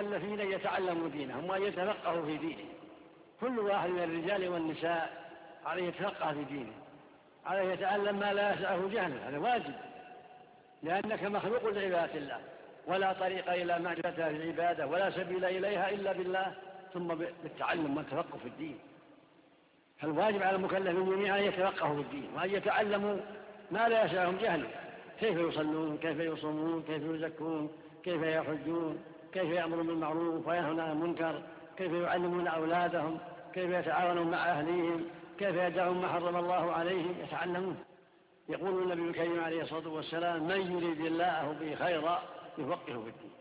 المكلفين أن يتعلموا دينهم وأن يتفقهوا في دينه. كل واحد من الرجال والنساء عليه يتفقه في دينه، عليه يتعلم ما لا يسعه جهله، هذا واجب، لأنك مخلوق لعبادة الله، ولا طريق إلى معرفتها في العبادة ولا سبيل إليها إلا بالله، ثم بالتعلم والتفقه في الدين. فالواجب على المكلفين جميعا أن يتفقهوا في الدين وأن يتعلموا ما لا يسعهم جهله، كيف يصلون، كيف يصومون، كيف يزكون، كيف يحجون، كيف يأمرون بالمعروف وينهون عن المنكر، كيف يعلمون أولادهم، كيف يتعاونون مع أهليهم، كيف يدعون ما حرم الله عليهم، يتعلمون. يقول النبي الكريم عليه الصلاة والسلام: من يريد الله به خيرا يفقهه في الدين.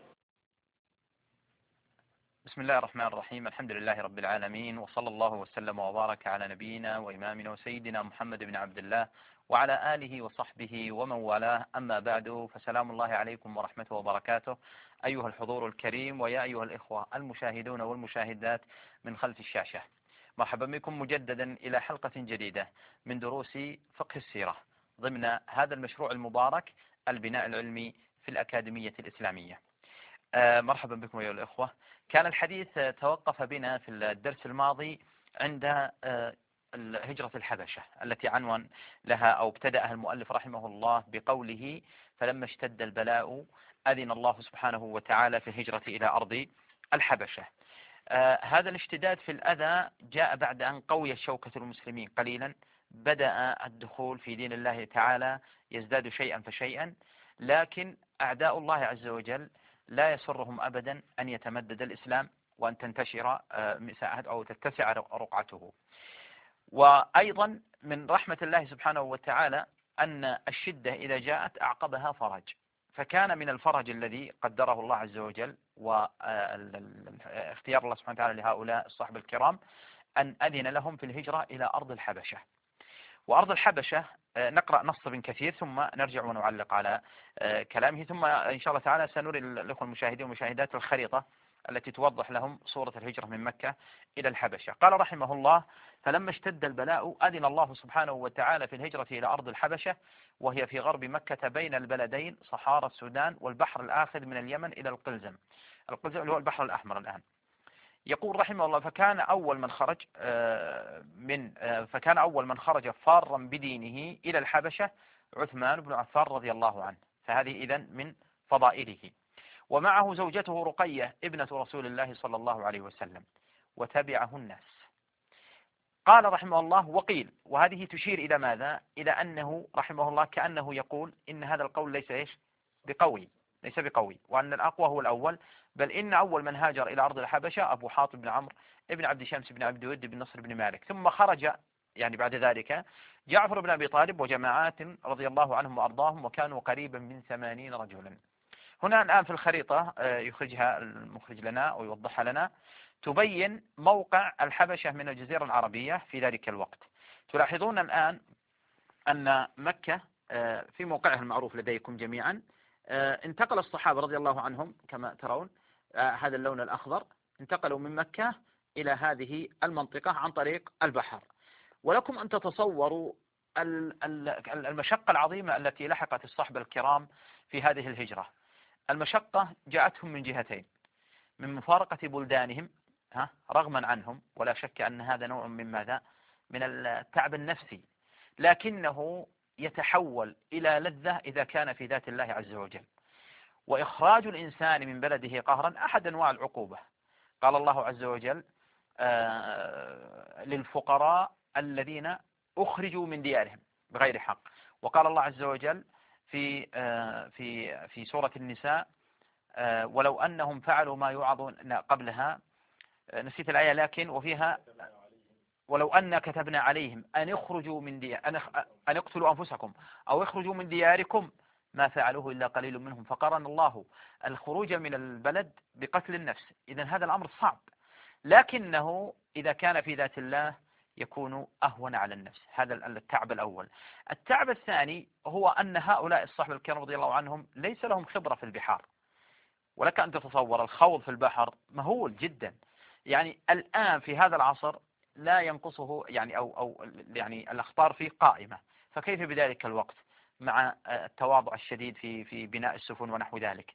بسم الله الرحمن الرحيم. الحمد لله رب العالمين، وصلى الله وسلم وبارك على نبينا وإمامنا وسيدنا محمد بن عبد الله وعلى آله وصحبه ومن والاه، أما بعد، فسلام الله عليكم ورحمته وبركاته أيها الحضور الكريم، ويا أيها الإخوة المشاهدون والمشاهدات من خلف الشاشة. مرحبا بكم مجددا إلى حلقة جديدة من دروس فقه السيرة ضمن هذا المشروع المبارك، البناء العلمي في الأكاديمية الإسلامية. مرحبا بكم أيها الإخوة. كان الحديث توقف بنا في الدرس الماضي عند هجرة الحبشة التي عنوان لها أو ابتدأها المؤلف رحمه الله بقوله: فلما اشتد البلاء أذن الله سبحانه وتعالى في الهجرة إلى أرض الحبشة. هذا الاشتداد في الأذى جاء بعد أن قويت شوكة المسلمين قليلا، بدأ الدخول في دين الله تعالى يزداد شيئا فشيئا، لكن أعداء الله عز وجل لا يسرهم أبدا أن يتمدد الإسلام وأن تنتشر مساحة أو تتسع رقعته. وأيضا من رحمة الله سبحانه وتعالى أن الشدة إذا جاءت أعقبها فرج، فكان من الفرج الذي قدره الله عز وجل واختيار الله سبحانه وتعالى لهؤلاء الصحب الكرام أن أذن لهم في الهجرة إلى أرض الحبشة. وأرض الحبشة نقرأ نص ابن كثير ثم نرجع ونعلق على كلامه، ثم إن شاء الله تعالى سنري الأخوة المشاهدين والمشاهدات الخريطة التي توضح لهم صورة الهجرة من مكة إلى الحبشة. قال رحمه الله: فلما اشتد البلاء أذن الله سبحانه وتعالى في الهجرة إلى أرض الحبشة، وهي في غرب مكة بين البلدين صحارى السودان والبحر الآخذ من اليمن إلى القلزم. القلزم اللي هو البحر الأحمر الآن. يقول رحمه الله: فكان أول من خرج فارا بدينه إلى الحبشة عثمان بن عفان رضي الله عنه، فهذه إذن من فضائله. ومعه زوجته رقية ابنة رسول الله صلى الله عليه وسلم، وتبعه الناس. قال رحمه الله: وقيل، وهذه تشير إلى ماذا؟ إلى أنه رحمه الله كأنه يقول إن هذا القول ليس بقوي، وأن الأقوى هو الأول، بل إن أول من هاجر إلى أرض الحبشة أبو حاطب بن عمرو ابن عبد شمس بن عبد ود بن نصر بن مالك، ثم خرج يعني بعد ذلك جعفر بن أبي طالب وجماعات رضي الله عنهم وأرضاهم، وكانوا قريبا من 80 رجلا. هنا الآن في الخريطة يخرجها المخرج لنا ويوضحها لنا، تبين موقع الحبشة من الجزيرة العربية في ذلك الوقت. تلاحظون الآن أن مكة في موقعها المعروف لديكم جميعا. انتقل الصحابة رضي الله عنهم كما ترون، هذا اللون الأخضر، انتقلوا من مكة إلى هذه المنطقة عن طريق البحر. ولكم أن تتصوروا المشقة العظيمة التي لحقت الصحبة الكرام في هذه الهجرة. المشقة جاءتهم من جهتين: من مفارقة بلدانهم رغما عنهم، ولا شك أن هذا نوع من ماذا؟ من التعب النفسي، لكنه يتحول إلى لذة إذا كان في ذات الله عز وجل. وإخراج الإنسان من بلده قهرا أحد أنواع العقوبة. قال الله عز وجل: للفقراء الذين أخرجوا من ديارهم بغير حق. وقال الله عز وجل في سورة النساء: ولو أنهم فعلوا ما يوعظون، قبلها نسيت الآية، لكن وفيها: ولو أن كتبنا عليهم أن يخرجوا من أن يقتلوا أنفسكم أو يخرجوا من دياركم ما فعلوه إلا قليل منهم. فقارن الله الخروج من البلد بقتل النفس. إذن هذا الأمر صعب، لكنه إذا كان في ذات الله يكون أهون على النفس. هذا التعب الأول. التعب الثاني هو أن هؤلاء الصحابة الكرام رضي الله عنهم ليس لهم خبرة في البحار، ولك أن تتصور الخوض في البحر مهول جدا. يعني الآن في هذا العصر لا ينقصه أو الأخطار فيه قائمة، فكيف بذلك الوقت مع التواضع الشديد في بناء السفن ونحو ذلك.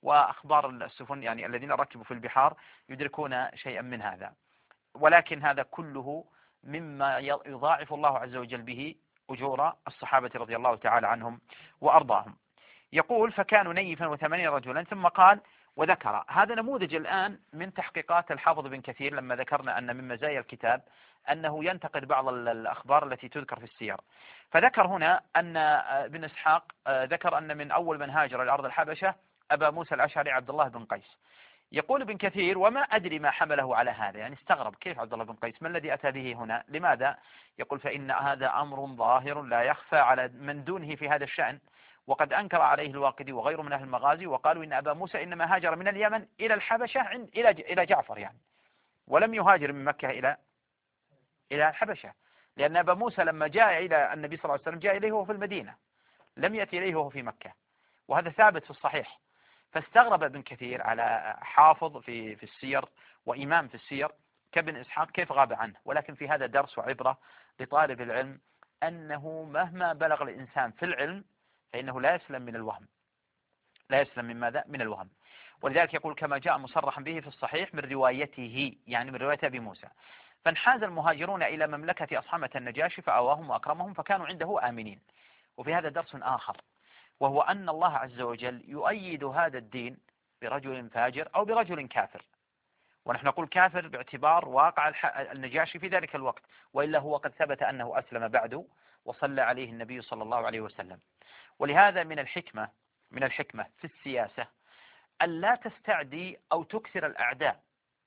وأخبار السفن يعني الذين ركبوا في البحار يدركون شيئا من هذا. ولكن هذا كله مما يضاعف الله عز وجل به أجور الصحابة رضي الله تعالى عنهم وأرضاهم. يقول فكانوا نيفا و80 رجلا، ثم قال وذكر. هذا نموذج الآن من تحقيقات الحافظ بن كثير لما ذكرنا أن من مزايا الكتاب أنه ينتقد بعض الأخبار التي تذكر في السير. فذكر هنا أن ابن إسحاق ذكر أن من أول من هاجر إلى أرض الحبشة أبا موسى الأشعري عبد الله بن قيس. يقول ابن كثير وما أدري ما حمله على هذا، يعني استغرب كيف عبد الله بن قيس، ما الذي أتى به هنا، لماذا؟ يقول فإن هذا أمر ظاهر لا يخفى على من دونه في هذا الشأن، وقد أنكر عليه الواقدي وغيره من أهل المغازي، وقالوا إن أبا موسى إنما هاجر من اليمن إلى الحبشة إلى جعفر يعني، ولم يهاجر من مكة إلى الحبشة، لأن أبا موسى لما جاء إلى النبي صلى الله عليه وسلم جاء إليه وهو في المدينة، لم يأتي إليه وهو في مكة، وهذا ثابت في الصحيح. فاستغرب ابن كثير على حافظ في السير وإمام في السير كابن إسحاق كيف غاب عنه. ولكن في هذا درس وعبرة لطالب العلم أنه مهما بلغ الإنسان في العلم فإنه لا يسلم من الوهم، لا يسلم من ماذا؟ من الوهم. ولذلك يقول كما جاء مصرحا به في الصحيح من روايته، يعني من رواية أبي موسى، فانحاز المهاجرون إلى مملكة أصحمة النجاشي فأواهم وأكرمهم فكانوا عنده آمنين. وفي هذا درس آخر، وهو أن الله عز وجل يؤيد هذا الدين برجل فاجر أو برجل كافر، ونحن نقول كافر باعتبار واقع النجاشي في ذلك الوقت، وإلا هو قد ثبت أنه أسلم بعد وصلى عليه النبي صلى الله عليه وسلم. ولهذا من الحكمة في السياسة ألا تستعدي أو تكثر الأعداء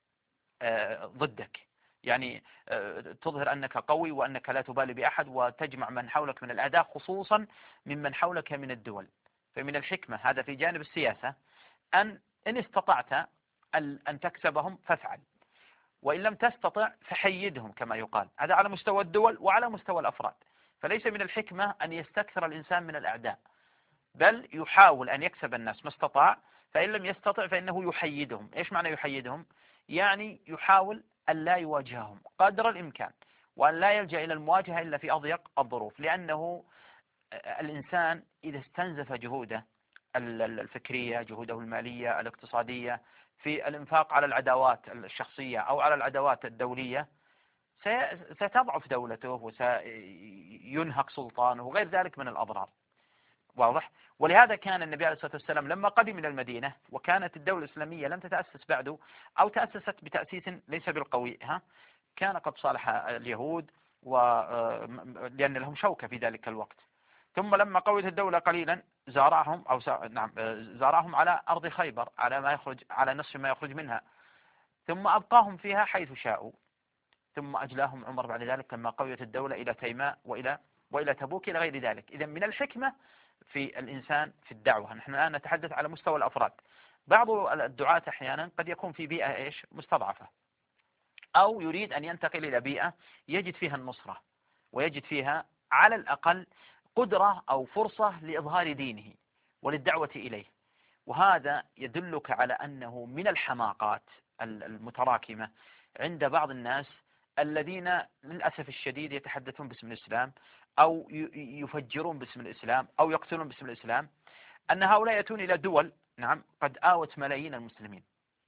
ضدك، يعني تظهر أنك قوي وأنك لا تبالي بأحد وتجمع من حولك من الأعداء خصوصا ممن حولك من الدول. فمن الحكمة هذا في جانب السياسة إن استطعت أن تكسبهم فافعل، وإن لم تستطع فحيدهم كما يقال. هذا على مستوى الدول وعلى مستوى الأفراد. فليس من الحكمة أن يستكثر الإنسان من الأعداء، بل يحاول أن يكسب الناس ما استطاع، فإن لم يستطع فإنه يحيدهم. إيش معنى يحيدهم؟ يعني يحاول أن لا يواجههم قدر الإمكان، وأن لا يلجأ إلى المواجهة إلا في أضيق الظروف، لأنه الإنسان إذا استنزف جهوده الفكرية، جهوده المالية الاقتصادية في الإنفاق على العداوات الشخصية أو على العداوات الدولية ستضعف دولته وسينهك سلطانه وغير ذلك من الأضرار. واضح؟ ولهذا كان النبي عليه الصلاة والسلام لما قدم إلى المدينة وكانت الدولة الإسلامية لم تتأسس بعده أو تأسست بتأسيس ليس بالقوي، كان قد صالح اليهود لأن لهم شوكة في ذلك الوقت. ثم لما قويت الدولة قليلا زارعهم على أرض خيبر على نصف ما يخرج منها، ثم أبقاهم فيها حيث شاءوا، ثم أجلاهم عمر بعد ذلك لما قويت الدولة إلى تيماء وإلى تبوك إلى غير ذلك. إذا من الحكمة في الإنسان في الدعوة، نحن الآن نتحدث على مستوى الأفراد. بعض الدعاة أحيانا قد يكون في بيئة مستضعفة، أو يريد أن ينتقل إلى بيئة يجد فيها النصرة ويجد فيها على الأقل قدرة أو فرصة لإظهار دينه وللدعوة إليه. وهذا يدلك على أنه من الحماقات المتراكمة عند بعض الناس الذين للأسف الشديد يتحدثون باسم الإسلام أو يفجرون باسم الإسلام أو يقتلون باسم الإسلام، أن هؤلاء يأتون إلى دول قد آوت ملايين المسلمين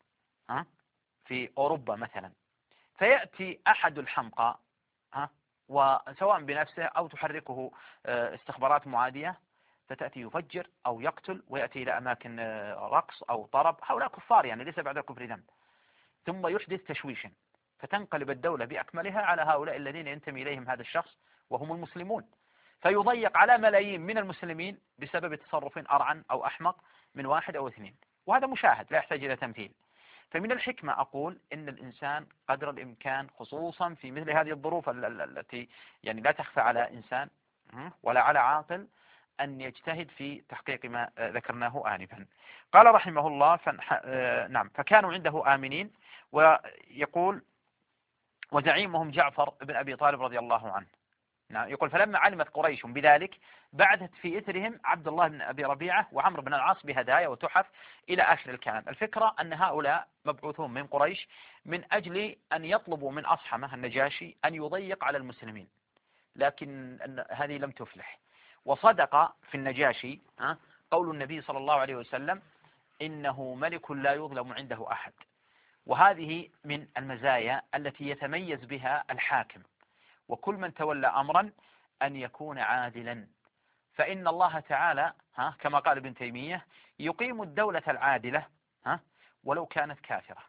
في أوروبا مثلا، فيأتي أحد الحمقى وسواء بنفسه أو تحركه استخبارات معادية فتأتي يفجر أو يقتل ويأتي إلى أماكن رقص أو طرب. هؤلاء كفار يعني ليس بعد الكفر ذنب، ثم يحدث تشويشا فتنقلب الدولة بأكملها على هؤلاء الذين ينتمي إليهم هذا الشخص وهم المسلمون، فيضيق على ملايين من المسلمين بسبب تصرف أرعن أو أحمق من واحد أو اثنين. وهذا مشاهد لا يحتاج إلى تمثيل. فمن الحكمة أقول إن الإنسان قدر الإمكان خصوصا في مثل هذه الظروف التي يعني لا تخفى على إنسان ولا على عاقل أن يجتهد في تحقيق ما ذكرناه آنفا. قال رحمه الله فكانوا عنده آمنين. ويقول وزعيمهم جعفر بن أبي طالب رضي الله عنه. يقول فلما علمت قريش بذلك بعثت في إثرهم عبد الله بن أبي ربيعة وعمرو بن العاص بهدايا وتحف إلى آخر الكلام. الفكرة أن هؤلاء مبعوثون من قريش من أجل أن يطلبوا من أصحمة النجاشي أن يضيق على المسلمين، لكن هذه لم تفلح. وصدق في النجاشي قول النبي صلى الله عليه وسلم إنه ملك لا يظلم عنده أحد. وهذه من المزايا التي يتميز بها الحاكم وكل من تولى أمرا أن يكون عادلا. فإن الله تعالى كما قال ابن تيمية يقيم الدولة العادلة ولو كانت كافرة،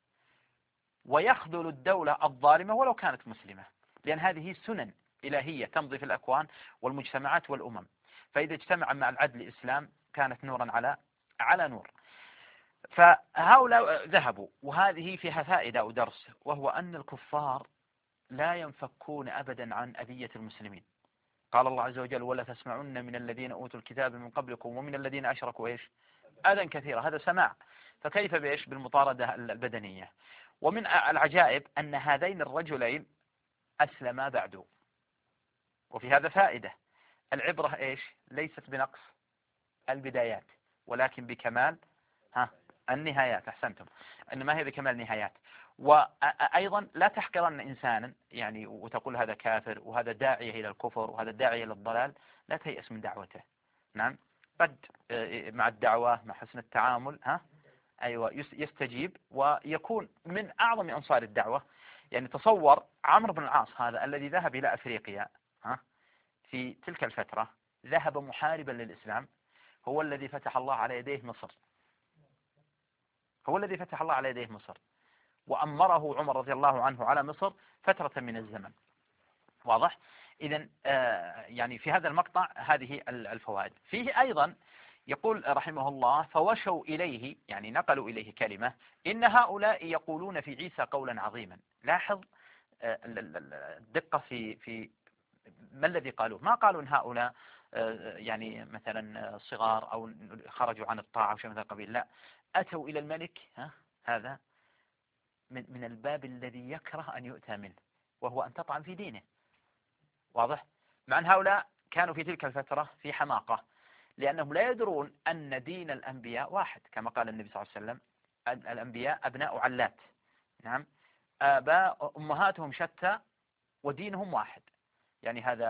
ويخذل الدولة الظالمة ولو كانت مسلمة، لأن هذه سنن إلهية تمضي في الأكوان والمجتمعات والأمم. فإذا اجتمع مع العدل الإسلام كانت نورا على نور. فهؤلاء ذهبوا، وهذه فيها فائدة أو درس، وهو أن الكفار لا ينفكون أبدا عن أذية المسلمين. قال الله عز وجل: ولا تسمعن من الذين أوتوا الكتاب من قبلكم ومن الذين أشركوا أذى كثيرا. هذا سماع، فكيف بالمطاردة البدنية؟ ومن العجائب أن هذين الرجلين أسلما بعد. وفي هذا فائدة، العبرة ليست بنقص البدايات ولكن بكمال النهايات. أحسنتم، إنما هي بكمال النهايات. وأيضا لا تحقرن إنسانا وتقول هذا كافر وهذا داعية إلى الكفر وهذا داعية إلى الضلال، لا تيأس من دعوته. نعم، قد مع الدعوة مع حسن التعامل يستجيب ويكون من أعظم أنصار الدعوة. تصور عمرو بن العاص هذا الذي ذهب إلى أفريقيا في تلك الفترة، ذهب محاربا للإسلام، هو الذي فتح الله على يديه مصر، هو الذي فتح الله على يديه مصر، وأمره عمر رضي الله عنه على مصر فترة من الزمن. واضح؟ إذن في هذا المقطع هذه الفوائد. فيه أيضا يقول رحمه الله: فوشوا إليه، نقلوا إليه كلمة: إن هؤلاء يقولون في عيسى قولا عظيما. لاحظ الدقة في ما الذي قالوه. ما قالوا إن هؤلاء مثلا صغار أو خرجوا عن الطاعة أو شيء من هذا القبيل، لا، أتوا إلى الملك هذا من الباب الذي يكره أن يؤتى منه، وهو أن تطعن في دينه. واضح؟ مع أن هؤلاء كانوا في تلك الفترة في حماقة، لأنهم لا يدرون أن دين الأنبياء واحد، كما قال النبي صلى الله عليه وسلم: الأنبياء أبناء علات. نعم، آباء أمهاتهم شتى ودينهم واحد. هذا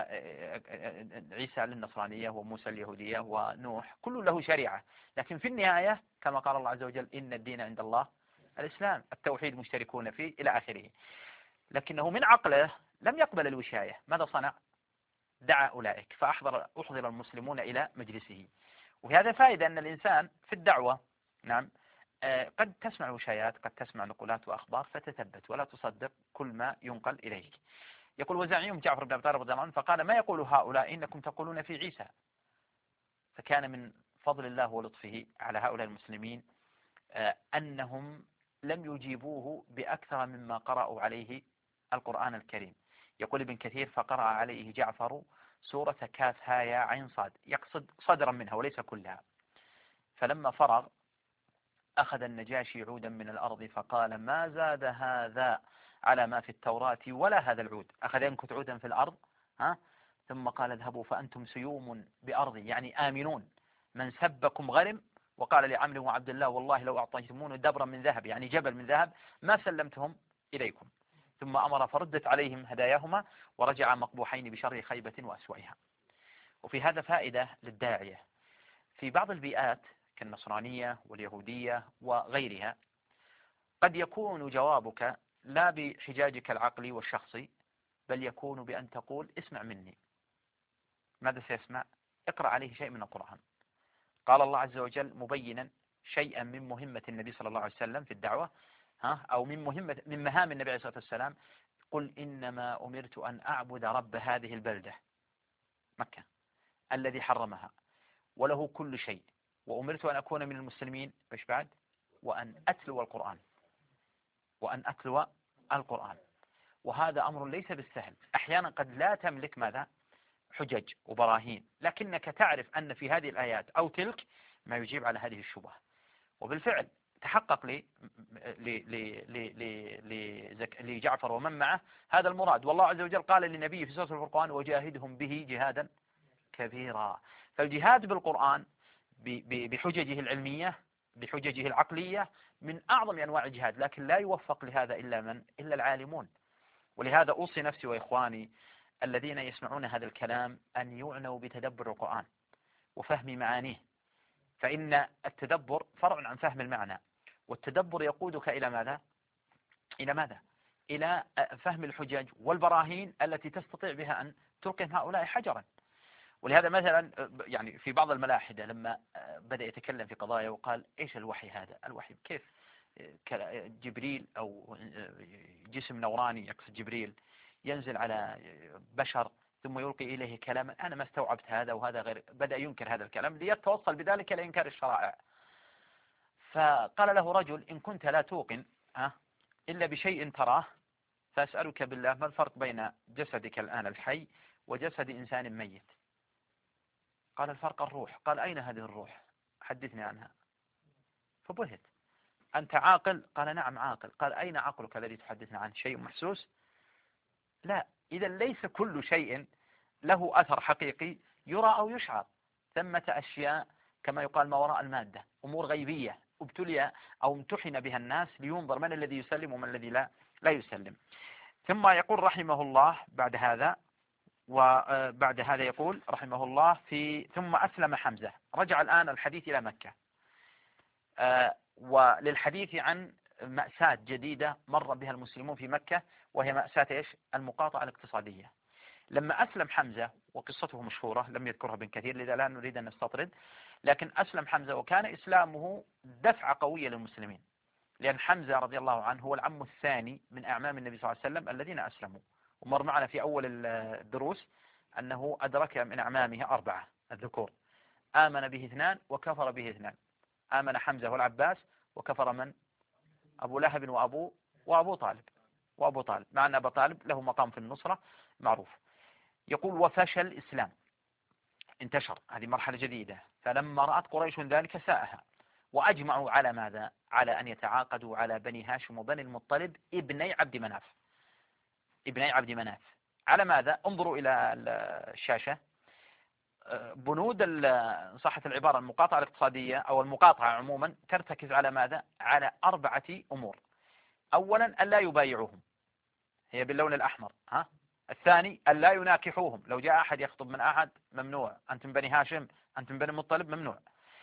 عيسى للنصرانية وموسى اليهودية ونوح كل له شريعة، لكن في النهاية كما قال الله عز وجل: إن الدين عند الله الإسلام، التوحيد مشتركون فيه إلى آخره. لكنه من عقله لم يقبل الوشاية. ماذا صنع؟ دعا أولئك، فأحضر المسلمون إلى مجلسه. وفي هذا فائدة أن الإنسان في الدعوة نعم قد تسمع وشايات، قد تسمع نقولات وأخبار، فتثبت ولا تصدق كل ما ينقل إليك. يقول: وزعيم جعفر بن أبي طالب رضي الله عنه فقال: ما يقول هؤلاء إنكم تقولون في عيسى؟ فكان من فضل الله ولطفه على هؤلاء المسلمين أنهم لم يجيبوه بأكثر مما قرأوا عليه القرآن الكريم. يقول ابن كثير: فقرأ عليه جعفر سورة كاف ها يا عين صاد، يقصد صدرا منها وليس كلها. فلما فرغ أخذ النجاشي عودا من الأرض فقال: ما زاد هذا على ما في التوراة ولا هذا العود. أخذ ينكت عودا في الأرض ثم قال: اذهبوا فأنتم سيوم بأرضي، آمنون، من سبكم غرم. وقال لعمرو وعبد الله: والله لو أعطيتمون دبرا من ذهب، جبل من ذهب، ما سلمتهم إليكم. ثم أمر فردت عليهم هداياهما ورجع مقبوحين بشر خيبة وأسوأها. وفي هذا فائدة للداعية. في بعض البيئات كالنصرانية واليهودية وغيرها قد يكون جوابك لا بحجاجك العقلي والشخصي، بل يكون بأن تقول: اسمع مني. ماذا سيسمع؟ اقرأ عليه شيء من القرآن. قال الله عز وجل مبينا شيئا من مهمة النبي صلى الله عليه وسلم في الدعوة أو من مهام النبي عليه الصلاة والسلام: قل إنما أمرت أن أعبد رب هذه البلدة مكة الذي حرمها وله كل شيء، وأمرت أن أكون من المسلمين، إيش بعد؟ وأن أتلو القرآن، وأن أتلو القرآن. وهذا أمر ليس بالسهل. أحيانا قد لا تملك ماذا؟ حجج وبراهين، لكنك تعرف أن في هذه الآيات أو تلك ما يجيب على هذه الشبهة. وبالفعل تحقق لجعفر ومن معه هذا المراد. والله عز وجل قال للنبي في سورة الفرقان: وجاهدهم به جهادا كبيرا. فالجهاد بالقرآن بحججه العلمية بحججه العقلية من أعظم أنواع الجهاد، لكن لا يوفق لهذا إلا العالمون. ولهذا أوصي نفسي وإخواني الذين يسمعون هذا الكلام أن يعنوا بتدبر القرآن وفهم معانيه. فإن التدبر فرع عن فهم المعنى، والتدبر يقودك إلى ماذا؟ إلى ماذا؟ إلى فهم الحجج والبراهين التي تستطيع بها أن تلقم هؤلاء حجرا. ولهذا مثلا يعني في بعض الملاحدة لما بدأ يتكلم في قضايا وقال إيش الوحي هذا؟ الوحي كيف جبريل أو جسم نوراني يقصد جبريل ينزل على بشر ثم يلقي إليه كلاما؟ أنا ما استوعبت هذا، وهذا غير، بدأ ينكر هذا الكلام ليتوصل بذلك إلى إنكار الشرائع. فقال له رجل: إن كنت لا توقن إلا بشيء تراه فأسألك بالله ما الفرق بين جسدك الآن الحي وجسد إنسان ميت؟ قال: الفرق الروح. قال: أين هذه الروح؟ حدثني عنها. فبهت: أنت عاقل؟ قال: نعم عاقل. قال: أين عقلك الذي تحدثنا عنه؟ شيء محسوس؟ لا. إذا ليس كل شيء له أثر حقيقي يرى أو يشعر، ثمة أشياء كما يقال ما وراء المادة، أمور غيبية ابتلي أو امتحن بها الناس لينظر من الذي يسلم ومن الذي لا يسلم. ثم يقول رحمه الله بعد هذا، وبعد هذا يقول رحمه الله ثم أسلم حمزة. رجع الآن الحديث إلى مكة، وللحديث عن مأساة جديدة مر بها المسلمون في مكة، وهي مأساة إيش؟ المقاطعة الاقتصادية. لما أسلم حمزة، وقصته مشهورة لم يذكرها ابن كثير لذا لا نريد أن نستطرد، لكن أسلم حمزة وكان إسلامه دفعة قوية للمسلمين، لأن حمزة رضي الله عنه هو العم الثاني من أعمام النبي صلى الله عليه وسلم الذين أسلموا. ومر معنا في أول الدروس أنه أدرك من أعمامه 4 الذكور، آمن به 2 وكفر به 2. آمن حمزة والعباس، وكفر من؟ أبو لهب وأبو طالب، مع أن أبا طالب له مقام في النصرة معروف. يقول: وفشل الإسلام، انتشر، هذه مرحلة جديدة. فلما رأت قريش ذلك ساءها، وأجمعوا على ماذا؟ على أن يتعاقدوا على بني هاشم وبني المطلب ابني عبد مناف. على ماذا؟ انظروا إلى الشاشة. بنود صحة العبارة المقاطعة الاقتصادية أو المقاطعة عموما ترتكز على ماذا؟ على 4 أمور. أولا: ألا يبايعوهم، هي باللون الأحمر. الثاني: ألا يناكحوهم، لو جاء أحد يخطب من أحد ممنوع، أنتم بني هاشم، أنتم بني المطلب، ممنوع.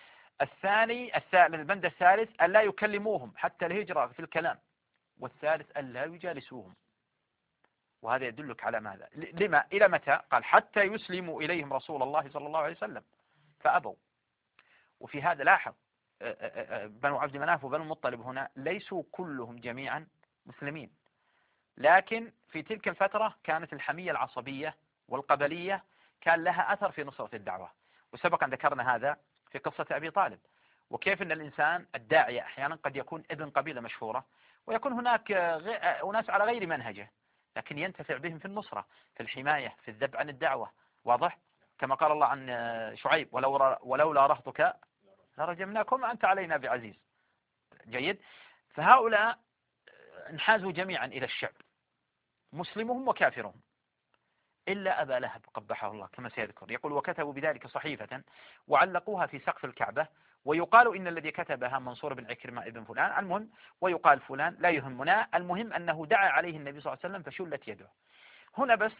البند الثالث: ألا يكلموهم، حتى الهجرة في الكلام. والثالث: ألا يجالسوهم. وهذا يدلك على ماذا؟ لما؟ إلى متى؟ قال: حتى يسلموا إليهم رسول الله صلى الله عليه وسلم، فأبوا. وفي هذا لاحظ بنو عبد مناف وبنو المطلب هنا ليسوا كلهم جميعا مسلمين، لكن في تلك الفترة كانت الحمية العصبية والقبلية كان لها أثر في نصرة الدعوة. وسبق أن ذكرنا هذا في قصة أبي طالب، وكيف أن الإنسان الداعية أحيانا قد يكون ابن قبيلة مشهورة، ويكون هناك أناس على غير منهجه، لكن ينتفع بهم في النصرة، في الحماية، في الذب عن الدعوة. واضح؟ كما قال الله عن شعيب: ولولا رهطك لرجمناكم أنت علينا بعزيز. جيد. فهؤلاء انحازوا جميعا إلى الشعب، مسلمهم وكافرهم، إلا أبا لهب قبحه الله كما سيذكر. يقول: وكتبوا بذلك صحيفة وعلقوها في سقف الكعبة، ويقال إن الذي كتبها منصور بن عكرمة ابن فلان. المهم، ويقال فلان، لا يهمنا، المهم أنه دعا عليه النبي صلى الله عليه وسلم فشلت يده. هنا بس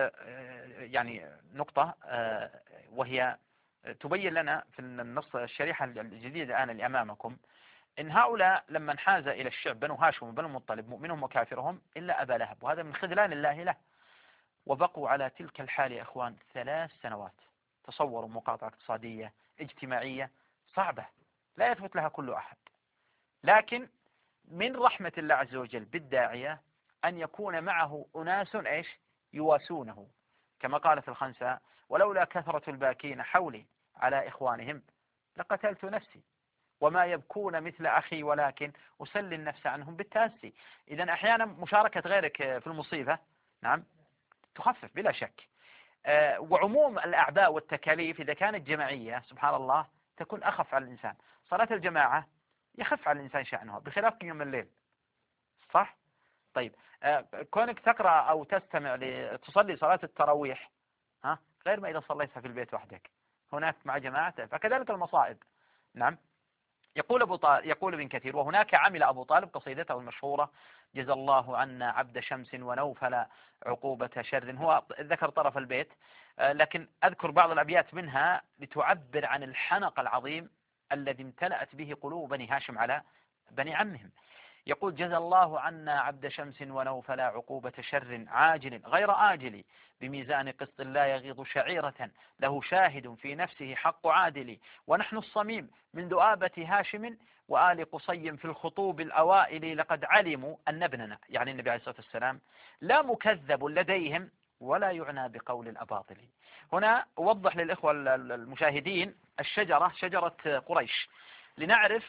يعني نقطة، وهي تبين لنا في النص الشريحة الجديدة الآن اللي أمامكم، إن هؤلاء لما انحاز إلى الشعب بنو هاشم وبنو المطلب مؤمنهم وكافرهم إلا أبا لهب، وهذا من خذلان الله له. وبقوا على تلك الحال يا إخوان 3 سنوات. تصوروا مقاطعة اقتصادية اجتماعية صعبة لا يثبت لها كل أحد، لكن من رحمة الله عز وجل بالداعية أن يكون معه أناس إيش؟ يواسونه، كما قال في الخنساء: ولولا كثرة الباكين حولي على إخوانهم لقتلت نفسي، وما يبكون مثل أخي ولكن أسلي النفس عنهم بالتاسي. إذن أحيانا مشاركة غيرك في المصيبة نعم تخفف بلا شك. وعموم الأعباء والتكاليف إذا كانت جماعية سبحان الله تكون أخف على الإنسان. صلاة الجماعة يخف على الإنسان شأنها بخلاف قيام الليل، صح؟ طيب، كونك تقرأ أو تستمع تصلي صلاة التراويح غير ما إذا صليتها في البيت وحدك، هناك مع جماعة. فكذلك المصائب. نعم. يقول ابن كثير: وهناك عمل أبو طالب قصيدته المشهورة: جزى الله عنا عبد شمس ونوفل عقوبة شر. هو ذكر طرف البيت، لكن أذكر بعض الأبيات منها لتعبر عن الحنق العظيم الذي امتلأت به قلوب بني هاشم على بني عمهم. يقول: جزى الله عنا عبد شمس ونوفل عقوبة شر عاجل غير آجل، بميزان قسط لا يغيض شعيرة، له شاهد في نفسه حق عادل، ونحن الصميم من ذؤابة هاشم، وآل قصي في الخطوب الأوائل، لقد علموا أن ابننا، يعني النبي عليه الصلاة والسلام، لا مكذب لديهم ولا يعنى بقول الأباطل. هنا أوضح للإخوة المشاهدين الشجرة، شجرة قريش، لنعرف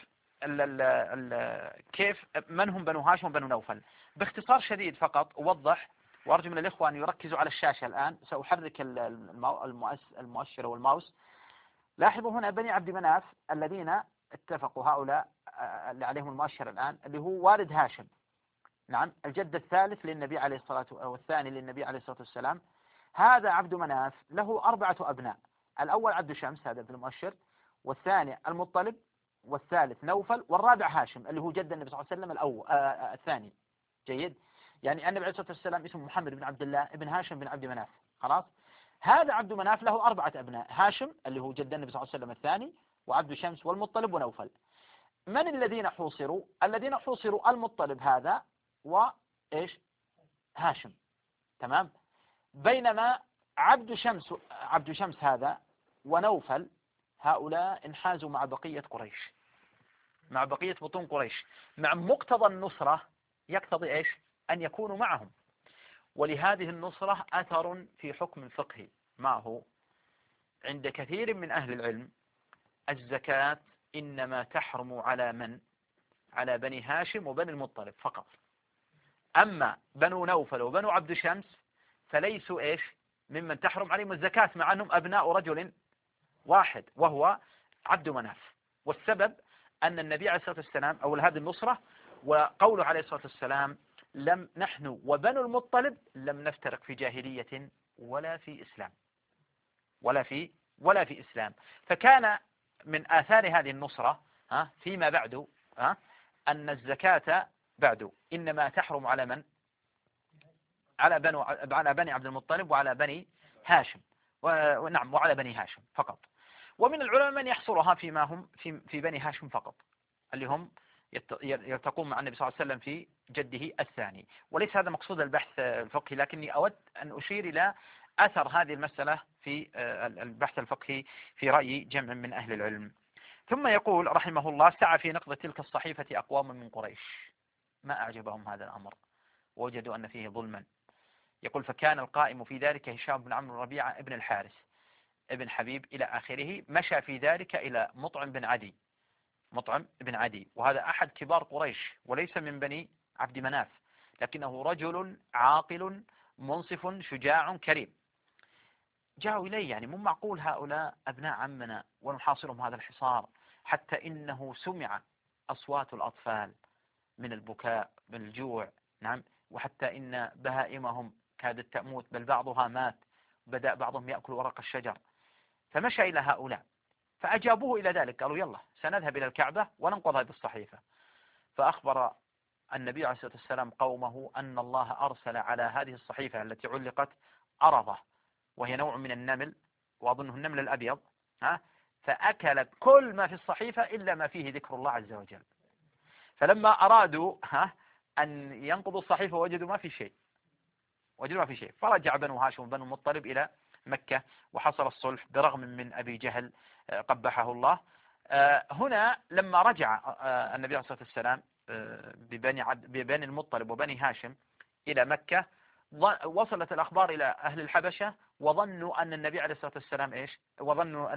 كيف من هم بنو هاشم وبنو نوفل. باختصار شديد فقط أوضح، وأرجو من الإخوة أن يركزوا على الشاشة الآن. سأحرك المؤشر والماوس. لاحظوا هنا بني عبد مناف الذين اتفقوا هؤلاء اللي عليهم المؤشر الآن، اللي هو والد هاشم، نعم، الجد الثالث للنبي عليه الصلاة والثاني للنبي عليه الصلاة والسلام. هذا عبد مناف له 4 أبناء: الأول عبد شمس هذا في المؤشر، والثاني المطلب، والثالث نوفل، والرابع هاشم اللي هو جد النبي صلى الله عليه وسلم الثاني. جيد. يعني النبي عليه الصلاة والسلام اسمه محمد بن عبد الله ابن هاشم بن عبد مناف. خلاص. هذا عبد مناف له 4 أبناء: هاشم اللي هو جد النبي صلى الله عليه وسلم الثاني، وعبد شمس، والمطلب، ونوفل. من الذين حوصروا؟ الذين حوصروا المطلب هذا وإيش هاشم. تمام. بينما عبد شمس هذا ونوفل هؤلاء انحازوا مع بقية قريش، مع بقية بطون قريش، مع مقتضى النصرة يقتضي إيش؟ أن يكونوا معهم. ولهذه النصرة أثر في حكم الفقه، ما هو عند كثير من أهل العلم: الزكاة إنما تحرم على من؟ على بني هاشم وبني المطلب فقط. أما بنو نوفل وبنو عبد شمس فليسوا إيش؟ ممن تحرم عليهم الزكاة، مع أنهم أبناء رجل واحد وهو عبد مناف. والسبب أن النبي عليه الصلاة والسلام أول هذه النصرة، وقوله عليه الصلاة والسلام: لم نحن وبنو المطلب لم نفترق في جاهلية ولا في إسلام، ولا في إسلام. فكان من آثار هذه النصرة فيما بعد أن الزكاة بعد إنما تحرم على من؟ على بني عبد المطلب وعلى بني هاشم، ونعم، وعلى بني هاشم فقط. ومن العلماء من يحصرها فيما هم في بني هاشم فقط، اللي هم يلتقون مع النبي صلى الله عليه وسلم في جده الثاني. وليس هذا مقصود البحث الفقهي، لكني أود أن أشير إلى أثر هذه المسألة في البحث الفقهي في رأي جمع من أهل العلم. ثم يقول رحمه الله: سعى في نقض تلك الصحيفة أقوام من قريش، ما أعجبهم هذا الأمر، ووجدوا أن فيه ظلما. يقول: فكان القائم في ذلك هشام بن عمرو ربيعة ابن الحارث ابن حبيب إلى آخره. مشى في ذلك إلى مطعم بن عدي، وهذا أحد كبار قريش وليس من بني عبد مناف، لكنه رجل عاقل منصف شجاع كريم. جاءوا إليه، يعني مو معقول هؤلاء أبناء عمنا ونحاصرهم هذا الحصار، حتى إنه سمع أصوات الأطفال من البكاء من الجوع، نعم، وحتى إن بهائمهم كادت تموت، بل بعضها مات، بدأ بعضهم يأكل ورق الشجر. فمشى إلى هؤلاء فأجابوه إلى ذلك، قالوا: يلا سنذهب إلى الكعبة وننقض هذه الصحيفة. فأخبر النبي عليه الصلاة والسلام قومه أن الله أرسل على هذه الصحيفة التي علقت أرضة، وهي نوع من النمل، وأظنه النمل الأبيض، فأكل كل ما في الصحيفة إلا ما فيه ذكر الله عز وجل. فلما أرادوا أن ينقضوا الصحيفة وجدوا ما في شيء، فرجع بنو هاشم وبنو المطلب إلى مكة، وحصل الصلح برغم من أبي جهل قبحه الله. هنا لما رجع النبي عليه الصلاة والسلام ببني المطلب وبني هاشم إلى مكة، وصلت الأخبار إلى أهل الحبشة، وظنوا أن النبي عليه الصلاة والسلام إيش؟ وظنوا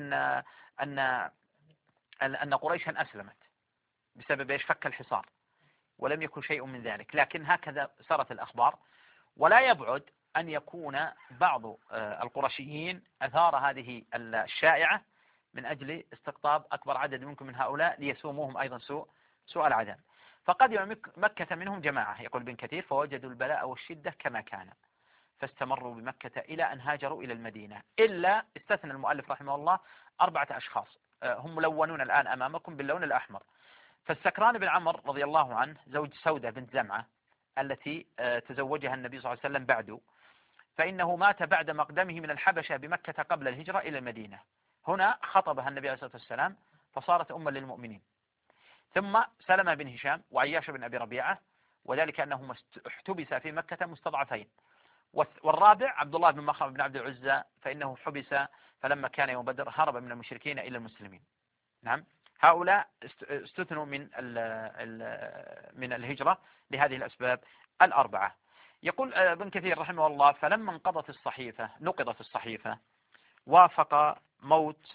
أن قريشا أسلمت بسبب إيش؟ فك الحصار، ولم يكن شيء من ذلك. لكن هكذا سرت الأخبار، ولا يبعد أن يكون بعض القرشيين أثار هذه الشائعة من أجل استقطاب أكبر عدد منكم من هؤلاء ليسوموهم أيضا سوء العذاب. فقدم مكة منهم جماعة، يقول ابن كثير: فوجدوا البلاء والشدة كما كان، فاستمروا بمكة إلى أن هاجروا إلى المدينة، إلا استثنى المؤلف رحمه الله 4 أشخاص هم ملونون الآن أمامكم باللون الأحمر. فالسكران بن عمرو رضي الله عنه زوج سودة بنت زمعة التي تزوجها النبي صلى الله عليه وسلم بعده، فإنه مات بعد مقدمه من الحبشة بمكة قبل الهجرة إلى المدينة. هنا خطبها النبي عليه الصلاة والسلام فصارت أما للمؤمنين. ثم سلمة بن هشام وعياش بن أبي ربيعة، وذلك أنهما احتبس في مكة مستضعفين. والرابع عبد الله بن مخرم بن عبد العزى، فإنه حبس فلما كان يوم بدر هرب من المشركين إلى المسلمين. نعم، هؤلاء استثنوا من الهجرة لهذه الأسباب الأربعة. يقول ابن كثير رحمه الله: فلما نقضت الصحيفة وافق موت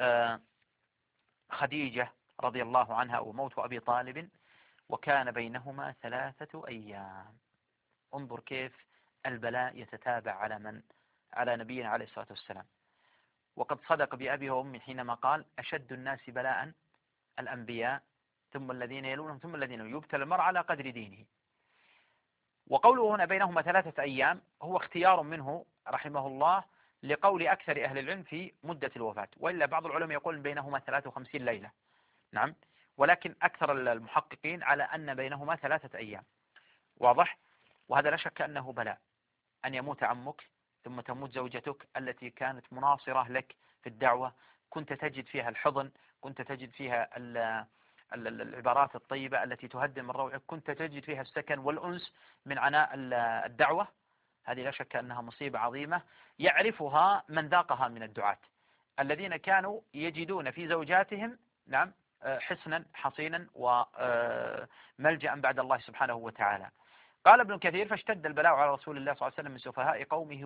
خديجة رضي الله عنها وموت أبي طالب، وكان بينهما 3 أيام. انظر كيف البلاء يتتابع على نبينا عليه الصلاة والسلام. وقد صدق بأبي وأمي حينما قال: أشد الناس بلاء الأنبياء ثم الذين يلونهم ثم الذين يبتلى المرء على قدر دينه. وقوله هنا بينهما 3 أيام هو اختيار منه رحمه الله لقول أكثر أهل العلم في مدة الوفاة، وإلا بعض العلماء يقول بينهما 53 ليلة. نعم، ولكن أكثر المحققين على أن بينهما 3 أيام. واضح؟ وهذا لا شك أنه بلاء، أن يموت عمك ثم تموت زوجتك التي كانت مناصرة لك في الدعوة، كنت تجد فيها الحضن، كنت تجد فيها العبارات الطيبة التي تهدم من روعك، كنت تجد فيها السكن والأنس من عناء الدعوة. هذه لا شك أنها مصيبة عظيمة يعرفها من ذاقها من الدعاة الذين كانوا يجدون في زوجاتهم نعم حصنا حصينا وملجأ بعد الله سبحانه وتعالى. قال ابن كثير: فاشتد البلاء على رسول الله صلى الله عليه وسلم من سفهاء قومه